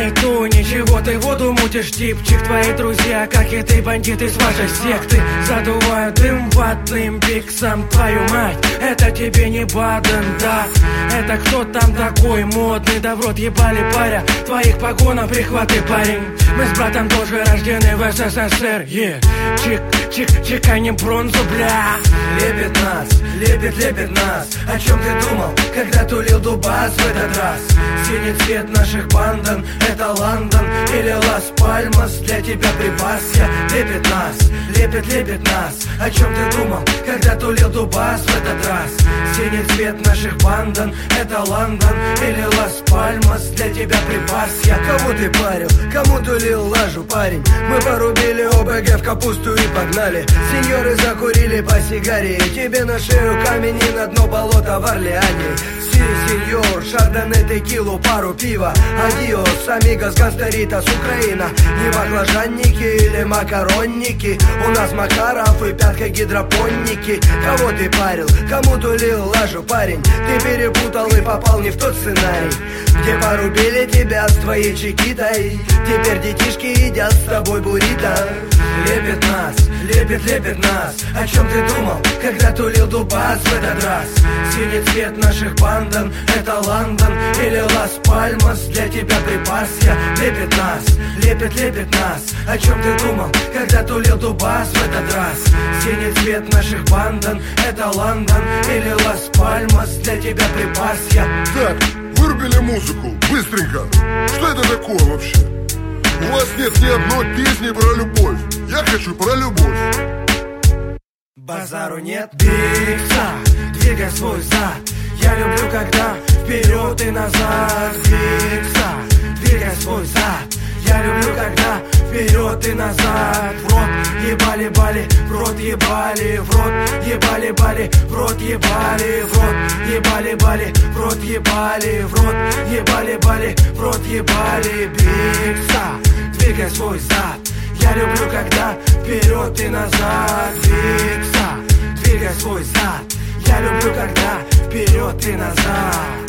нету ничего, ты воду мутишь, типчик. Твои друзья, как и ты, бандиты с вашей секты, задувают дым ватным пиксом. Твою мать, это тебе не Баден, да. Это кто там такой модный? Да в рот ебали паря, твоих погонов прихваты, парень. Мы с братом тоже рождены в СССР, чик, чик, чеканем бронзу, бля. Лепит нас. О чем ты думал, когда тулил Дубас в этот раз? Синий цвет наших бандан, это Лондон или Лас-Пальмас, для тебя припас я. Лепит нас. О чем ты думал, когда тулил Дубас в этот раз? Синий цвет наших бандан, это Лондон или Лас-Пальмас, для тебя припас я. Кому ты парил, кому тулил лажу, парень? Мы порубили ОБГ в капусту и погнали. Сеньоры закурили по сигаре, тебе на шею камень и на дно болота в Орлеане. Сеньор, шардоне, текилу, пару пива. Адиос, амигос, гангстеритас, Украина. Не баклажанники или макаронники, у нас Макаров и пятка гидропонники. Кого ты парил, кому тулил лажу, парень? Ты перепутал и попал не в тот сценарий, где порубили тебя с твоей чекитой. Теперь детишки едят с тобой буррито. Лепит нас. О чем ты думал, когда тулил Дубас в этот раз? Синий цвет наших бандан, это Лондон или Лас-Пальмас, для тебя припас я. Лепит нас. О чем ты думал, когда тулил Дубас в этот раз? Синий цвет наших бандан, это Лондон или Лас-Пальмас, для тебя припас я. Так, вырубили музыку, быстренько. Что это такое вообще? У вас нет ни одной песни про любовь. Я хочу про любовь. Базару нет, бикса, двигай свой зад. Я люблю, когда вперед и назад. Бикса, двигай свой зад. Я люблю, когда вперед и назад. В рот ебали бали, в рот ебали, в рот ебали бали, в рот ебали, в рот ебали бали, в рот ебали, в рот ебали бали, в рот ебали. Бикса, двигай свой зад. Я люблю, когда вперед и назад. Бикса, двигай свой зад. Я люблю, когда вперед и назад.